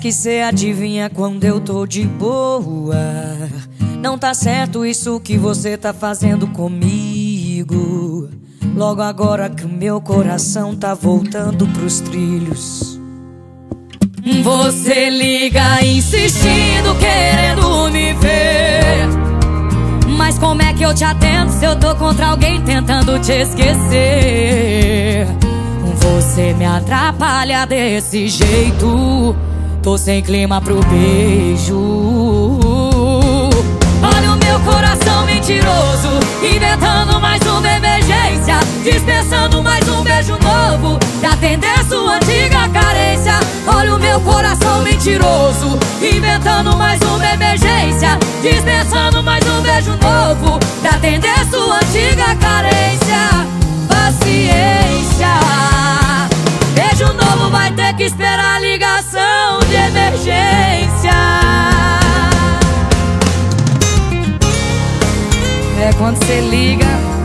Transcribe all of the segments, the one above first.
que cê adivinha quando eu tô de boa. Não tá certo isso que você tá fazendo comigo. Logo agora que o meu coração tá voltando pros trilhos. Você liga insistindo, querendo me ver. Mas como é que eu te atendo se eu tô contra alguém tentando te esquecer? Você me atrapalha desse jeito. Tô sem clima pro beijo. Olha o meu coração mentiroso, inventando mais uma emergência, dispensando mais um beijo novo pra atender sua antiga carência. Olha o meu coração mentiroso, inventando mais uma emergência, dispensando mais um beijo novo pra atender sua antiga carência. Paciência, beijo novo vai ter que esperar a ligação de emergência. É quando cê liga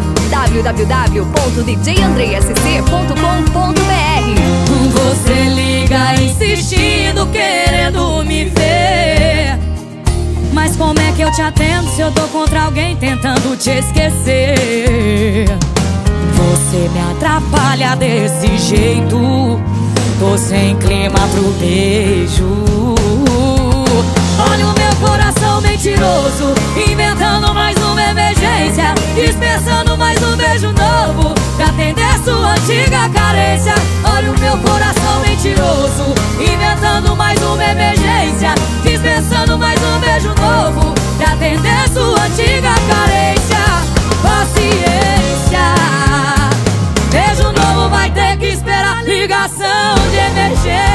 www.djandreasc.com.br. Você liga insistindo, querendo me ver. Mas como é que eu te atendo se eu tô contra alguém tentando te esquecer? Você me atrapalha desse jeito. Tô sem clima pro beijo. Olha o meu coração mentiroso, inventando mais uma emergência, dispensando mais um beijo novo pra atender sua antiga carência. Olha o meu coração mentiroso, inventando mais uma emergência, dispensando mais um beijo novo pra atender sua antiga carência. Paciência, beijo novo vai ter que esperar ligação de emergência.